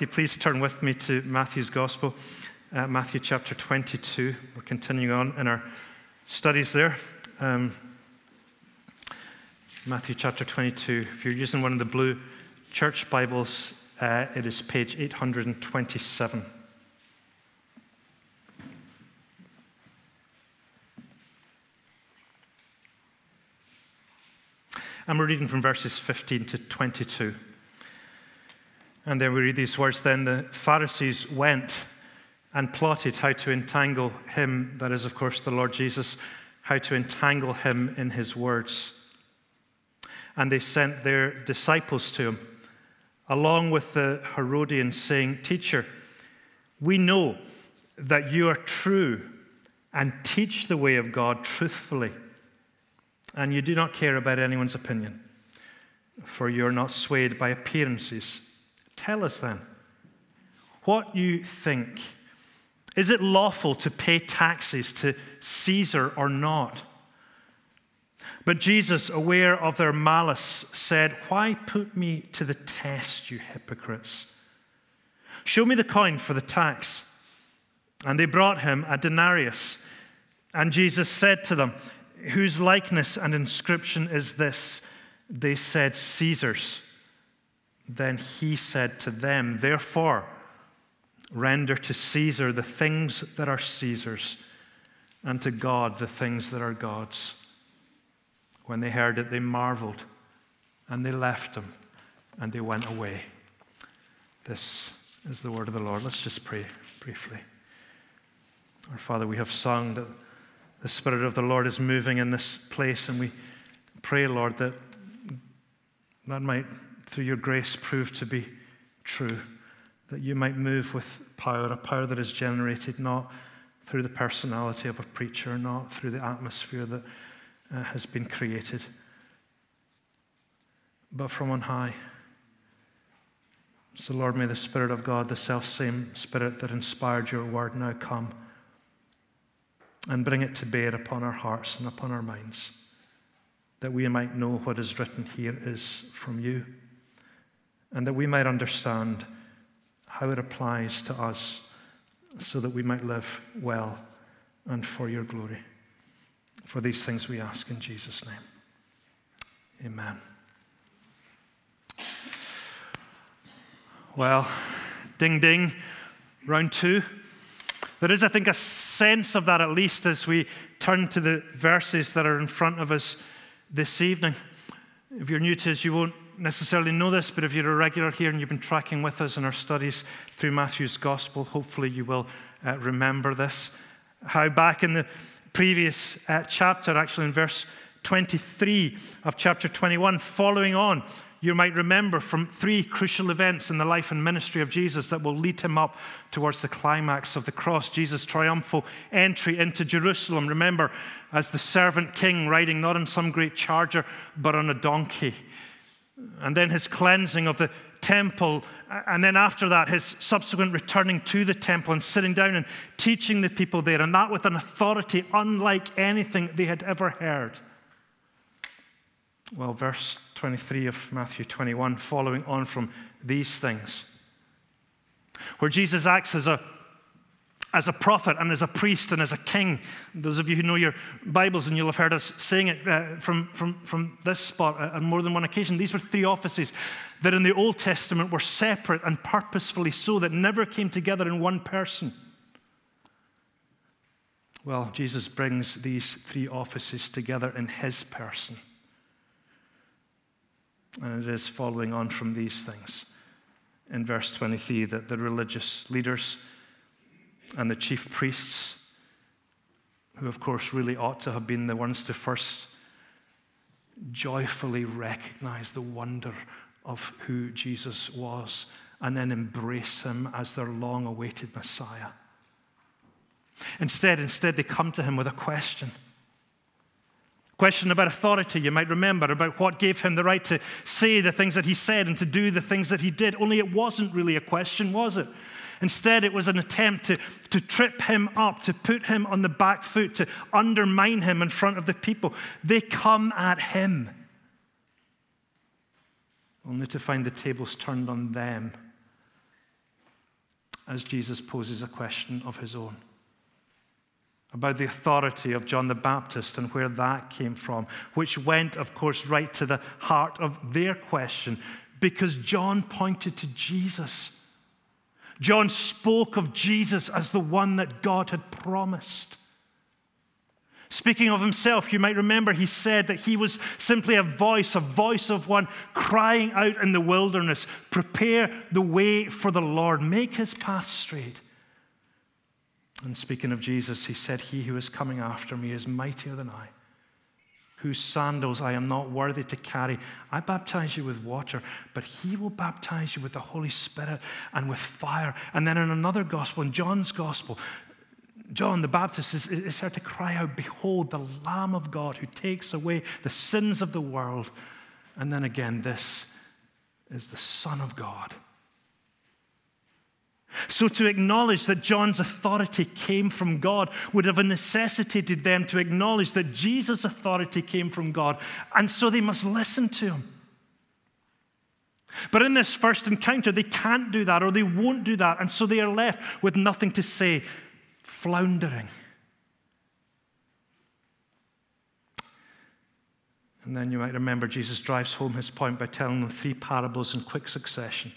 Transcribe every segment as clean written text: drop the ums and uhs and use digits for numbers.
you please turn with me to Matthew's Gospel, Matthew chapter 22. We're continuing on in our studies there. Matthew chapter 22. If you're using one of the blue church Bibles, it is page 827. And we're reading from verses 15 to 22. And then we read these words, "Then the Pharisees went and plotted how to entangle him," that is, of course, the Lord Jesus, "how to entangle him in his words. And they sent their disciples to him, along with the Herodians, saying, 'Teacher, we know that you are true and teach the way of God truthfully, and you do not care about anyone's opinion, for you are not swayed by appearances. Tell us then what you think. Is it lawful to pay taxes to Caesar or not?' But Jesus, aware of their malice, said, 'Why put me to the test, you hypocrites? Show me the coin for the tax.' And they brought him a denarius. And Jesus said to them, 'Whose likeness and inscription is this?' They said, 'Caesar's.' Then he said to them, 'Therefore, render to Caesar the things that are Caesar's, and to God the things that are God's.' When they heard it, they marveled, and they left him, and they went away." This is the word of the Lord. Let's just pray briefly. Our Father, we have sung that the Spirit of the Lord is moving in this place, and we pray, Lord, that might, through your grace, prove to be true, that you might move with power, a power that is generated not through the personality of a preacher, not through the atmosphere that has been created, but from on high. So, Lord, may the Spirit of God, the self-same Spirit that inspired your word, now come and bring it to bear upon our hearts and upon our minds, that we might know what is written here is from you, and that we might understand how it applies to us, so that we might live well and for your glory. For these things we ask in Jesus' name. Amen. Well, ding, ding, round two. There is, I think, a sense of that, at least, as we turn to the verses that are in front of us this evening. If you're new to us, you won't necessarily know this, but if you're a regular here and you've been tracking with us in our studies through Matthew's Gospel, hopefully you will remember this. How back in the previous chapter, actually in verse 23 of chapter 21, following on, you might remember from three crucial events in the life and ministry of Jesus that will lead him up towards the climax of the cross. Jesus' triumphal entry into Jerusalem, remember, as the servant king, riding not on some great charger, but on a donkey. And then his cleansing of the temple, and then after that, his subsequent returning to the temple and sitting down and teaching the people there, and that with an authority unlike anything they had ever heard. Well, verse 23 of Matthew 21, following on from these things, where Jesus acts as a prophet and as a priest and as a king. Those of you who know your Bibles, and you'll have heard us saying it from this spot on more than one occasion, these were three offices that in the Old Testament were separate and purposefully so, that never came together in one person. Well, Jesus brings these three offices together in his person. And it is following on from these things in verse 23 that the religious leaders and the chief priests, who of course really ought to have been the ones to first joyfully recognize the wonder of who Jesus was and then embrace him as their long-awaited Messiah. Instead, they come to him with a question. Question about authority, you might remember, about what gave him the right to say the things that he said and to do the things that he did. Only it wasn't really a question, was it? Instead, it was an attempt to trip him up, to put him on the back foot, to undermine him in front of the people. They come at him, only to find the tables turned on them as Jesus poses a question of his own about the authority of John the Baptist and where that came from, which went, of course, right to the heart of their question, because John pointed to Jesus. John spoke of Jesus as the one that God had promised. Speaking of himself, you might remember he said that he was simply a voice of one crying out in the wilderness, "Prepare the way for the Lord, make his path straight." And speaking of Jesus, he said, "He who is coming after me is mightier than I, whose sandals I am not worthy to carry. I baptize you with water, but he will baptize you with the Holy Spirit and with fire." And then in another gospel, in John's gospel, John the Baptist is heard to cry out, "Behold, the Lamb of God who takes away the sins of the world." And then again, this is the Son of God. So to acknowledge that John's authority came from God would have necessitated them to acknowledge that Jesus' authority came from God, and so they must listen to him. But in this first encounter, they can't do that, or they won't do that, and so they are left with nothing to say, floundering. And then you might remember Jesus drives home his point by telling them 3 parables in quick succession.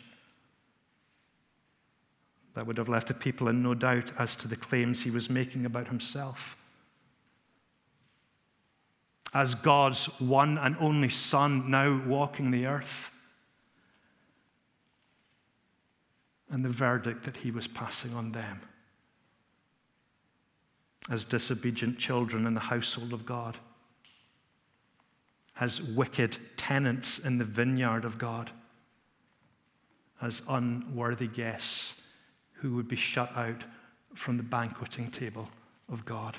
That would have left the people in no doubt as to the claims he was making about himself. As God's one and only Son now walking the earth. And the verdict that he was passing on them. As disobedient children in the household of God. As wicked tenants in the vineyard of God. As unworthy guests who would be shut out from the banqueting table of God.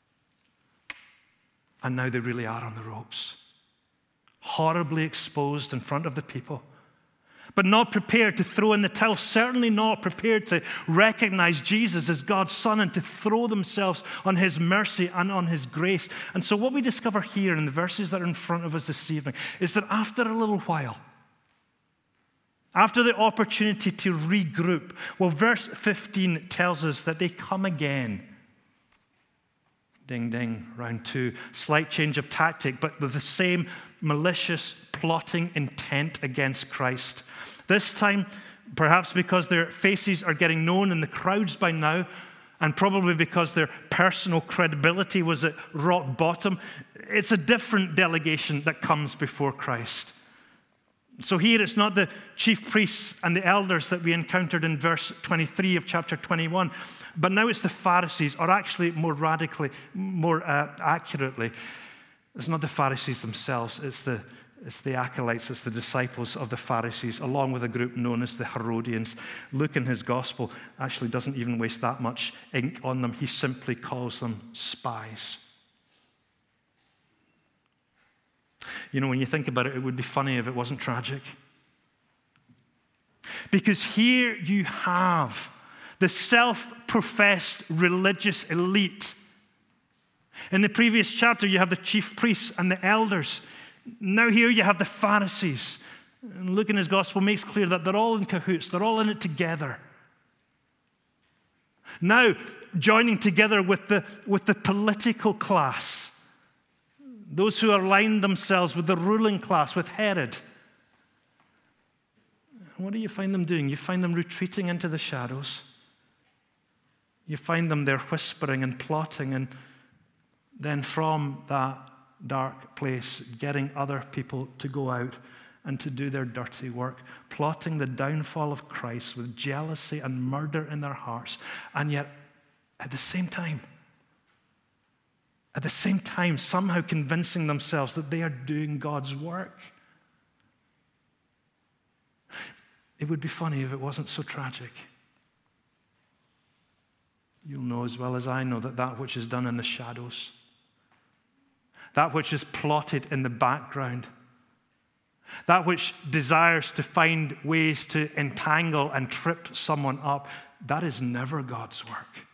And now they really are on the ropes. Horribly exposed in front of the people. But not prepared to throw in the towel. Certainly not prepared to recognize Jesus as God's Son and to throw themselves on his mercy and on his grace. And so what we discover here in the verses that are in front of us this evening is that after a little while, after the opportunity to regroup, well, verse 15 tells us that they come again. Ding, ding, round 2. Slight change of tactic, but with the same malicious, plotting intent against Christ. This time, perhaps because their faces are getting known in the crowds by now, and probably because their personal credibility was at rock bottom, it's a different delegation that comes before Christ. So here it's not the chief priests and the elders that we encountered in verse 23 of chapter 21, but now it's the Pharisees, or actually more accurately, it's not the Pharisees themselves, it's the acolytes, it's the disciples of the Pharisees, along with a group known as the Herodians. Luke in his gospel actually doesn't even waste that much ink on them. He simply calls them spies. You know, when you think about it, it would be funny if it wasn't tragic. Because here you have the self-professed religious elite. In the previous chapter, you have the chief priests and the elders. Now here you have the Pharisees. And Luke in his gospel makes clear that they're all in cahoots. They're all in it together. Now, joining together with the political class. Those who aligned themselves with the ruling class, with Herod. What do you find them doing? You find them retreating into the shadows. You find them there whispering and plotting, and then from that dark place, getting other people to go out and to do their dirty work, plotting the downfall of Christ with jealousy and murder in their hearts, and yet at the same time, somehow convincing themselves that they are doing God's work. It would be funny if it wasn't so tragic. You'll know as well as I know that which is done in the shadows, that which is plotted in the background, that which desires to find ways to entangle and trip someone up, that is never God's work.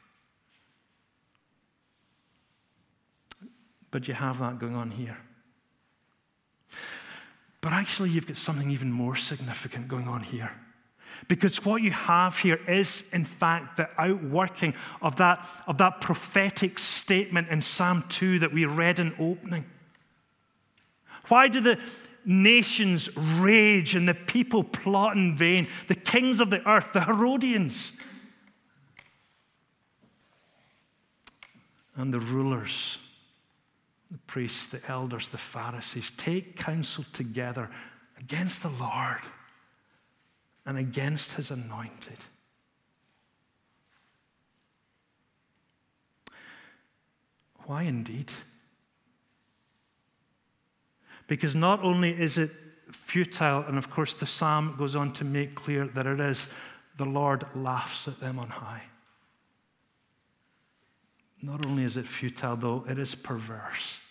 But you have that going on here. But actually, you've got something even more significant going on here. Because what you have here is, in fact, the outworking of that prophetic statement in Psalm 2 that we read in opening. Why do the nations rage and the people plot in vain? The kings of the earth, the Herodians, and the rulers, the priests, the elders, the Pharisees, take counsel together against the Lord and against his anointed. Why indeed? Because not only is it futile, and of course the psalm goes on to make clear that it is, the Lord laughs at them on high. Not only is it futile, though, it is perverse.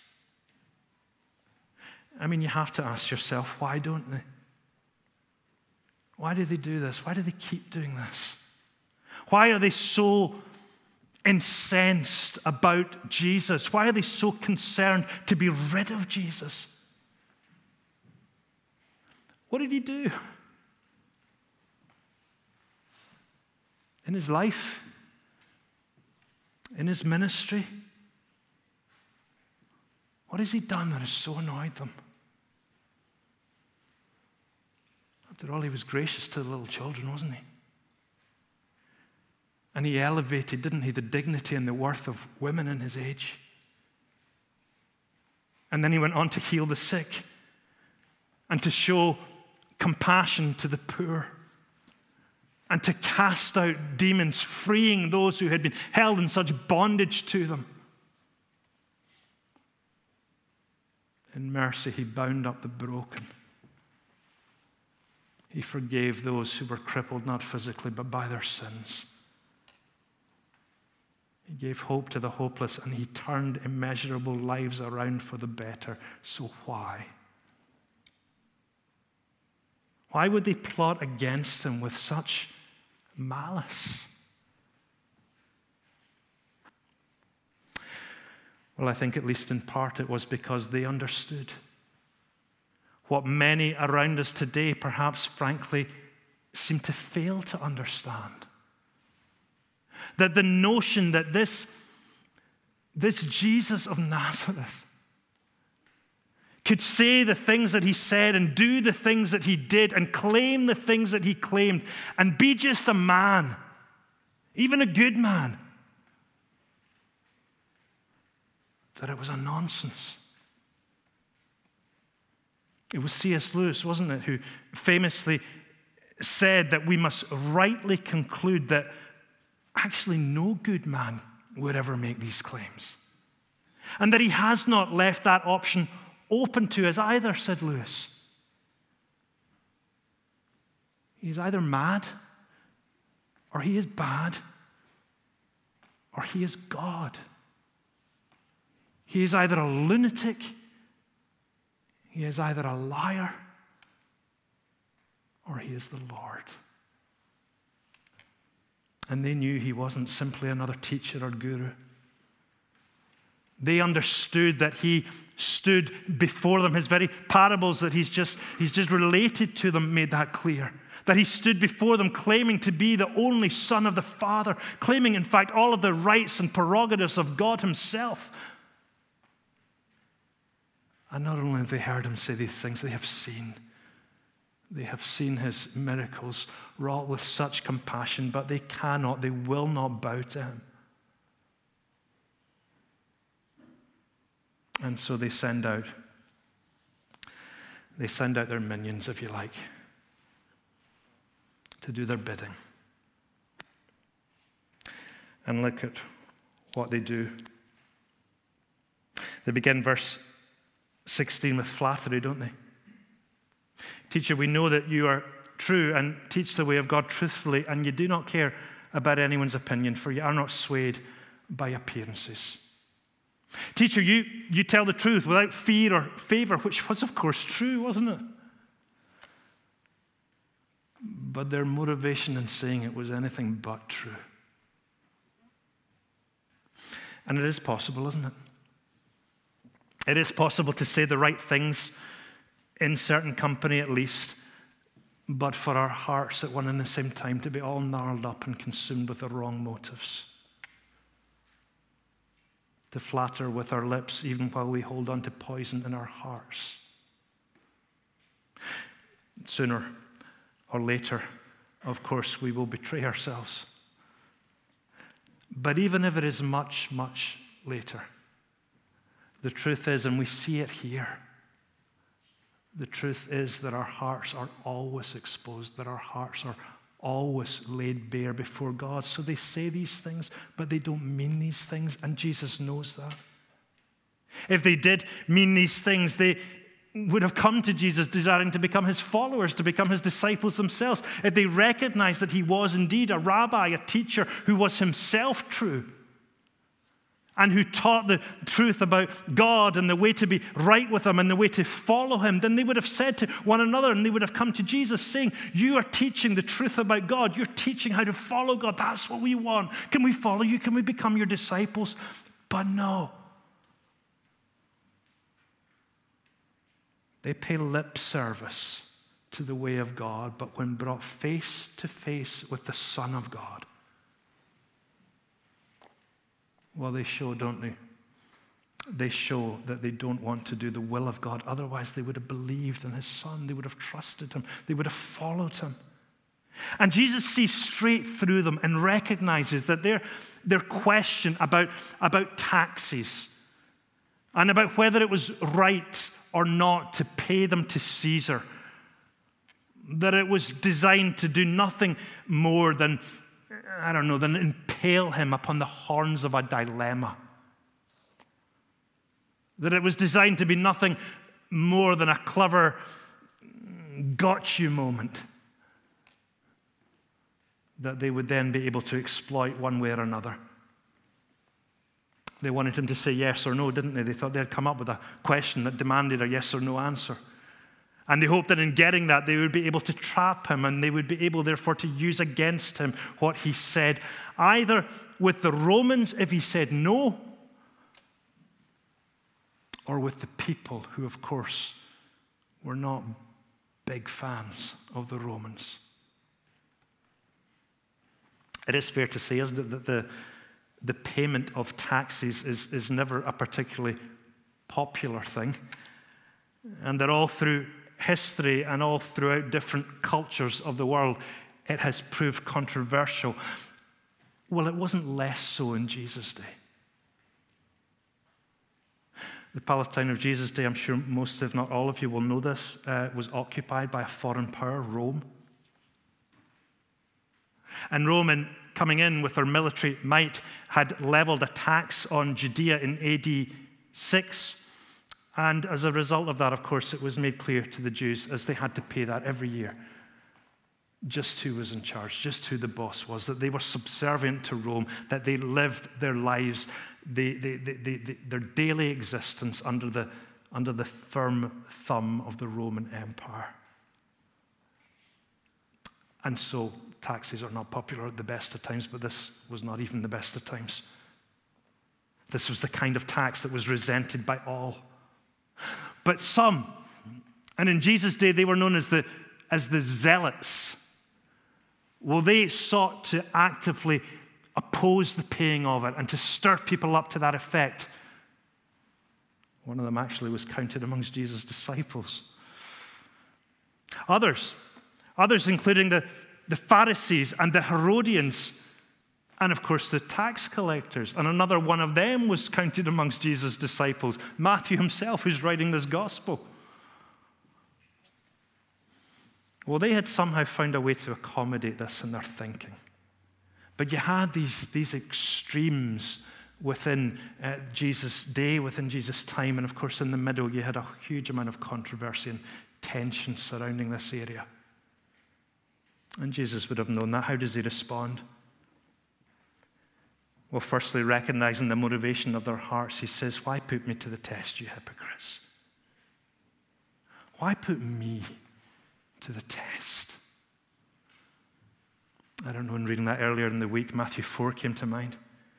I mean, you have to ask yourself, why don't they? Why do they do this? Why do they keep doing this? Why are they so incensed about Jesus? Why are they so concerned to be rid of Jesus? What did he do? In his life? In his ministry? What has he done that has so annoyed them? After all, he was gracious to the little children, wasn't he? And he elevated, didn't he, the dignity and the worth of women in his age. And then he went on to heal the sick and to show compassion to the poor and to cast out demons, freeing those who had been held in such bondage to them. In mercy, he bound up the broken. He forgave those who were crippled, not physically, but by their sins. He gave hope to the hopeless, and he turned immeasurable lives around for the better. So why? Why would they plot against him with such malice? Well, I think at least in part it was because they understood what many around us today, perhaps frankly, seem to fail to understand. That the notion that this Jesus of Nazareth could say the things that he said and do the things that he did and claim the things that he claimed and be just a man, even a good man, that it was a nonsense. It was C.S. Lewis, wasn't it, who famously said that we must rightly conclude that actually no good man would ever make these claims. And that he has not left that option open to us either, said Lewis. He's either mad, or he is bad, or he is God. He is either a lunatic, he is either a liar, or he is the Lord. And they knew he wasn't simply another teacher or guru. They understood that he stood before them. His very parables that he's just related to them made that clear. That he stood before them claiming to be the only Son of the Father, claiming, in fact, all of the rights and prerogatives of God himself. And not only have they heard him say these things, they have seen. They have seen his miracles wrought with such compassion, but they will not bow to him. And so they send out their minions, if you like, to do their bidding. And look at what they do. They begin verse 16 with flattery, don't they? Teacher, we know that you are true and teach the way of God truthfully, and you do not care about anyone's opinion, for you are not swayed by appearances. Teacher, you tell the truth without fear or favor, which was, of course, true, wasn't it? But their motivation in saying it was anything but true. And it is possible, isn't it? It is possible to say the right things in certain company, at least, but for our hearts at one and the same time to be all gnarled up and consumed with the wrong motives. To flatter with our lips even while we hold on to poison in our hearts. Sooner or later, of course, we will betray ourselves. But even if it is much, much later, the truth is, and we see it here, the truth is that our hearts are always exposed, that our hearts are always laid bare before God. So they say these things, but they don't mean these things, and Jesus knows that. If they did mean these things, they would have come to Jesus desiring to become his followers, to become his disciples themselves. If they recognized that he was indeed a rabbi, a teacher who was himself true, and who taught the truth about God and the way to be right with him and the way to follow him, then they would have said to one another, and they would have come to Jesus saying, you are teaching the truth about God. You're teaching how to follow God. That's what we want. Can we follow you? Can we become your disciples? But no. They pay lip service to the way of God, but when brought face to face with the Son of God, well, they show, don't they? They show that they don't want to do the will of God. Otherwise, they would have believed in his Son. They would have trusted him. They would have followed him. And Jesus sees straight through them and recognizes that their question about taxes and about whether it was right or not to pay them to Caesar, that it was designed to do nothing more than impale him upon the horns of a dilemma. That it was designed to be nothing more than a clever got-you moment that they would then be able to exploit one way or another. They wanted him to say yes or no, didn't they? They thought they'd come up with a question that demanded a yes or no answer. And they hoped that in getting that, they would be able to trap him, and they would be able, therefore, to use against him what he said, either with the Romans if he said no, or with the people who, of course, were not big fans of the Romans. It is fair to say, isn't it, that the payment of taxes is never a particularly popular thing, and that all through history and all throughout different cultures of the world, it has proved controversial. Well, it wasn't less so in Jesus' day. The Palestine of Jesus' day, I'm sure most, if not all of you will know this, was occupied by a foreign power, Rome. And Rome, coming in with their military might, had leveled a tax on Judea in AD 6. And as a result of that, of course, it was made clear to the Jews, as they had to pay that every year, just who was in charge, just who the boss was, that they were subservient to Rome, that they lived their lives, their daily existence under the firm thumb of the Roman Empire. And so taxes are not popular at the best of times, but this was not even the best of times. This was the kind of tax that was resented by all. But some, and in Jesus' day they were known as the zealots, well, they sought to actively oppose the paying of it and to stir people up to that effect. One of them actually was counted amongst Jesus' disciples. Others including the Pharisees and the Herodians, and of course the tax collectors. And another one of them was counted amongst Jesus' disciples, Matthew himself, who's writing this gospel. Well, they had somehow found a way to accommodate this in their thinking. But you had these extremes within Jesus' day, within Jesus' time, and of course in the middle you had a huge amount of controversy and tension surrounding this area. And Jesus would have known that. How does he respond? Well, firstly, recognizing the motivation of their hearts, he says, why put me to the test, you hypocrites? Why put me to the test? I don't know, in reading that earlier in the week, Matthew 4 came to mind.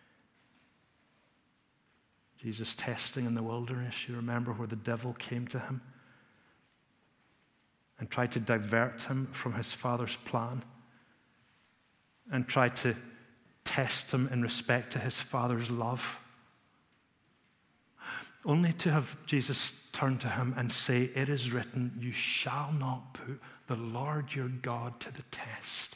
Jesus testing in the wilderness, you remember, where the devil came to him. and tried to divert him from his Father's plan and tried to test him in respect to his Father's love, only to have Jesus turn to him and say, "It is written, you shall not put the Lord your God to the test."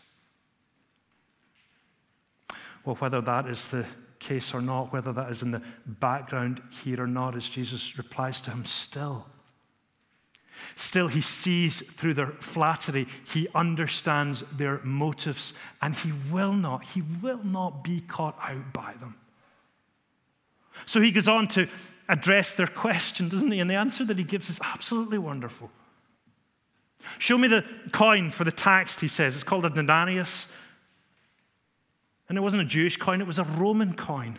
Well, whether that is the case or not, whether that is in the background here or not, as Jesus replies to him, still he sees through their flattery, he understands their motives, and he will not be caught out by them. So he goes on to address their question, doesn't he? And the answer that he gives is absolutely wonderful. "Show me the coin for the tax," he says. It's called a denarius. And it wasn't a Jewish coin, it was a Roman coin.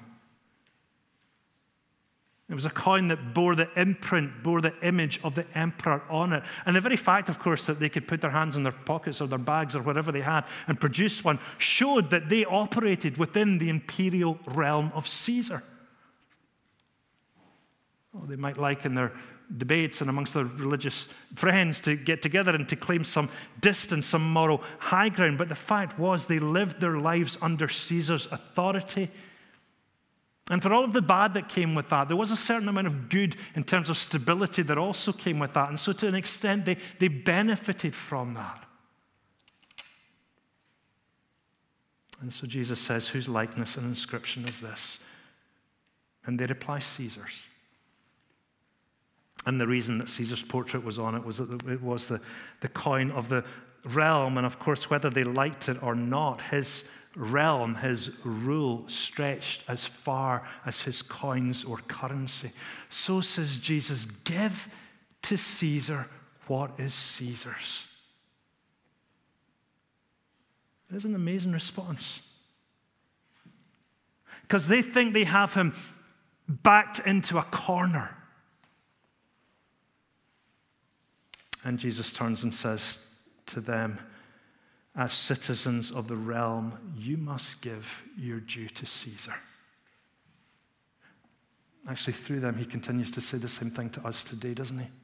It was a coin that bore the imprint, bore the image of the emperor on it. And the very fact, of course, that they could put their hands in their pockets or their bags or whatever they had and produce one showed that they operated within the imperial realm of Caesar. Oh, they might like in their debates and amongst their religious friends to get together and to claim some distance, some moral high ground. But the fact was they lived their lives under Caesar's authority. And for all of the bad that came with that, there was a certain amount of good in terms of stability that also came with that. And so to an extent, they benefited from that. And so Jesus says, "Whose likeness and inscription is this?" And they reply, "Caesar's." And the reason that Caesar's portrait was on it was that it was the coin of the realm. And of course, whether they liked it or not, his realm, his rule stretched as far as his coins or currency. So says Jesus, "Give to Caesar what is Caesar's." It is an amazing response. Because they think they have him backed into a corner. And Jesus turns and says to them, "As citizens of the realm, you must give your due to Caesar." Actually, through them, he continues to say the same thing to us today, doesn't he?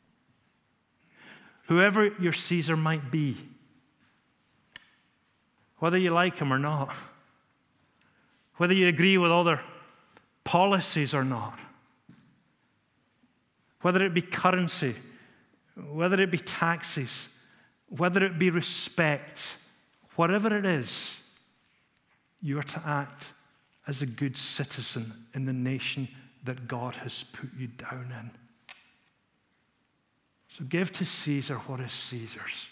Whoever your Caesar might be, whether you like him or not, whether you agree with all their policies or not, whether it be currency, whether it be taxes, whether it be respect, whatever it is, you are to act as a good citizen in the nation that God has put you down in. So give to Caesar what is Caesar's.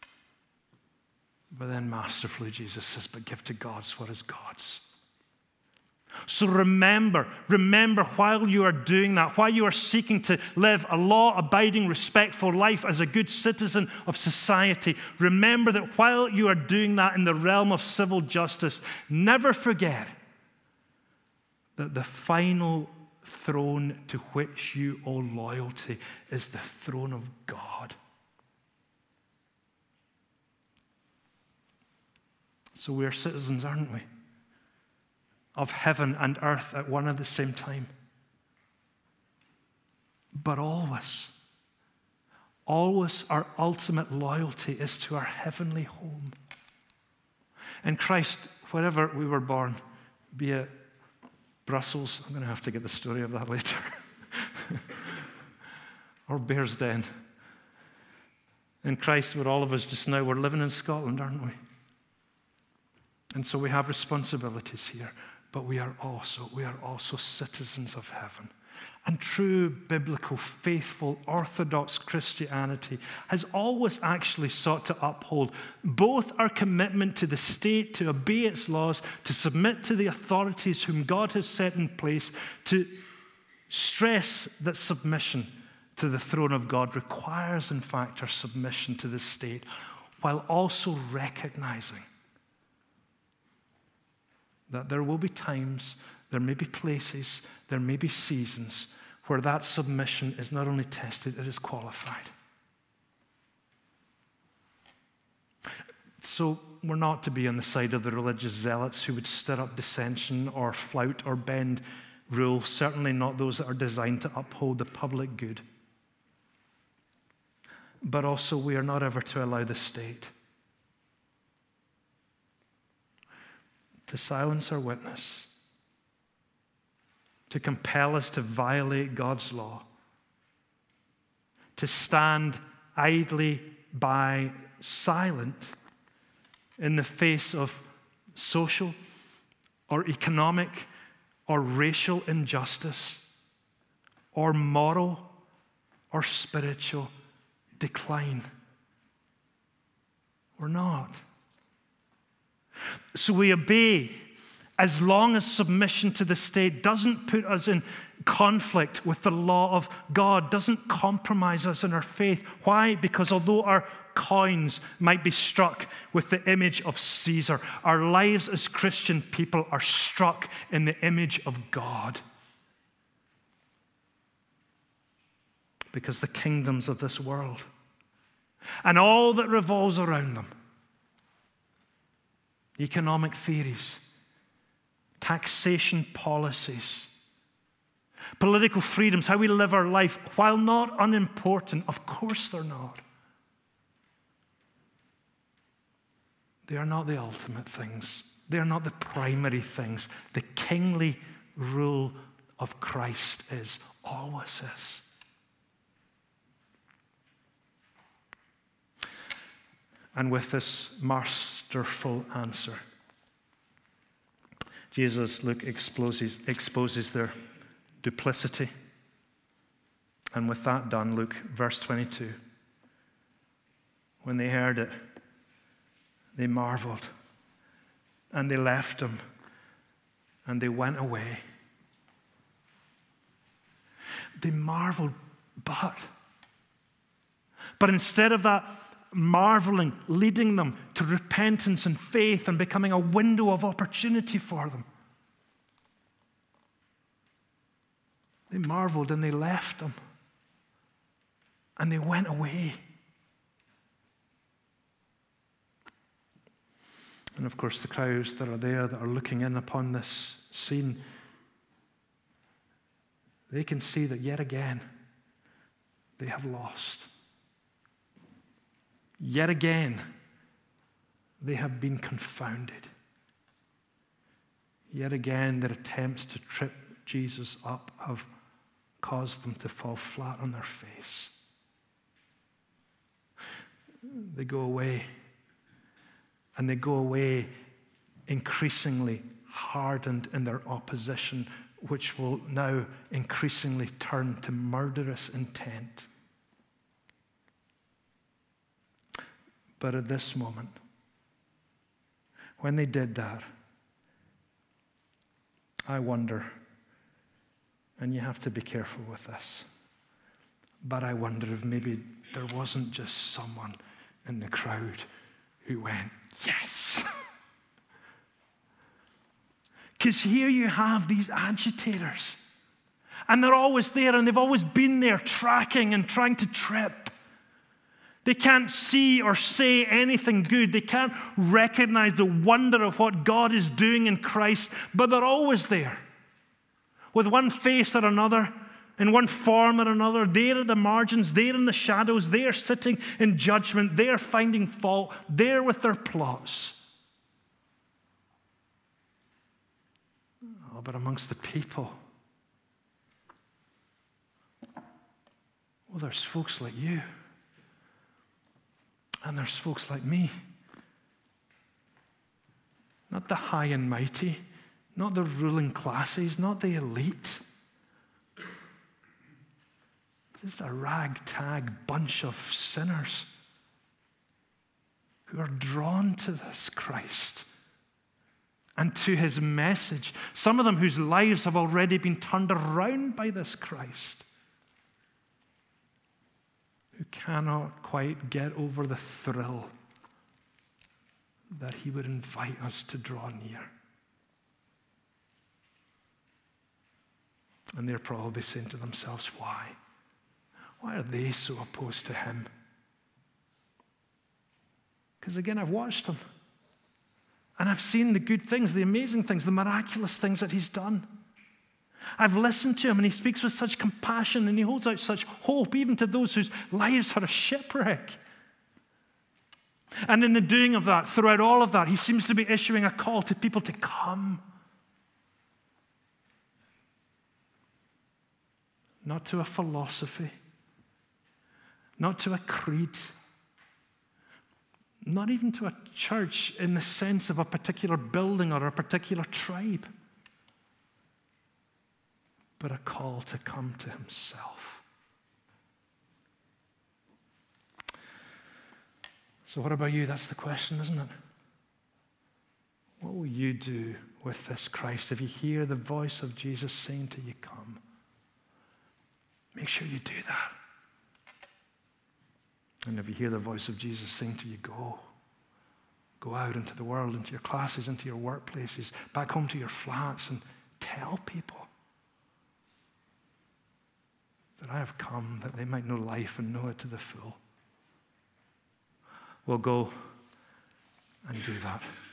But then masterfully, Jesus says, "But give to God what is God's." So remember while you are doing that, while you are seeking to live a law-abiding, respectful life as a good citizen of society, remember that while you are doing that in the realm of civil justice, never forget that the final throne to which you owe loyalty is the throne of God. So we are citizens, aren't we? Of heaven and earth at one and the same time. But always our ultimate loyalty is to our heavenly home. In Christ, wherever we were born, be it Brussels, I'm going to have to get the story of that later, or Bearsden. In Christ, where all of us just now, we're living in Scotland, aren't we? And so we have responsibilities here. But we are also citizens of heaven. And true biblical, faithful, orthodox Christianity has always actually sought to uphold both our commitment to the state, to obey its laws, to submit to the authorities whom God has set in place, to stress that submission to the throne of God requires, in fact, our submission to the state, while also recognizing that there will be times, there may be places, there may be seasons where that submission is not only tested, it is qualified. So we're not to be on the side of the religious zealots who would stir up dissension or flout or bend rules, certainly not those that are designed to uphold the public good. but also we are not ever to allow the state to silence our witness, to compel us to violate God's law, to stand idly by silent in the face of social or economic or racial injustice or moral or spiritual decline. We're not. So we obey as long as submission to the state doesn't put us in conflict with the law of God, doesn't compromise us in our faith. Why? Because although our coins might be struck with the image of Caesar, our lives as Christian people are struck in the image of God. Because the kingdoms of this world and all that revolves around them, economic theories, taxation policies, political freedoms, how we live our life, while not unimportant, of course they're not. They are not the ultimate things. They are not the primary things. The kingly rule of Christ is, always is. And with this masterful answer, Jesus, Luke exposes their duplicity. And with that done, Luke, verse 22, when they heard it, they marveled, and they left him, and they went away. They marveled, but instead of that marveling leading them to repentance and faith and becoming a window of opportunity for them, they marveled and they left him, and they went away. And of course, the crowds that are there that are looking in upon this scene, they can see that yet again they have lost. Yet again they have been confounded. Yet again their attempts to trip Jesus up have caused them to fall flat on their face. They go away. And they go away increasingly hardened in their opposition, which will now increasingly turn to murderous intent. But at this moment, when they did that, I wonder, and you have to be careful with this, but I wonder if maybe there wasn't just someone in the crowd who went, yes. Because here you have these agitators, and they're always there, and they've always been there tracking and trying to trip. They can't see or say anything good. They can't recognize the wonder of what God is doing in Christ, but they're always there with one face or another, in one form or another. There at the margins, there in the shadows, there sitting in judgment, there finding fault, there with their plots. Oh, but amongst the people, well, there's folks like you. And there's folks like me. Not the high and mighty, not the ruling classes, not the elite. Just a ragtag bunch of sinners who are drawn to this Christ and to his message. Some of them whose lives have already been turned around by this Christ, who cannot quite get over the thrill that he would invite us to draw near. And they're probably saying to themselves, why? Why are they so opposed to him? Because again, I've watched him. And I've seen the good things, the amazing things, the miraculous things that he's done. I've listened to him, and he speaks with such compassion, and he holds out such hope, even to those whose lives are a shipwreck. And in the doing of that, throughout all of that, he seems to be issuing a call to people to come. Not to a philosophy, not to a creed, not even to a church in the sense of a particular building or a particular tribe, but a call to come to himself. So what about you? That's the question, isn't it? What will you do with this Christ if you hear the voice of Jesus saying to you, come? Make sure you do that. And if you hear the voice of Jesus saying to you, go. Go out into the world, into your classes, into your workplaces, back home to your flats, and tell people that I have come that they might know life and know it to the full. Well, go and do that.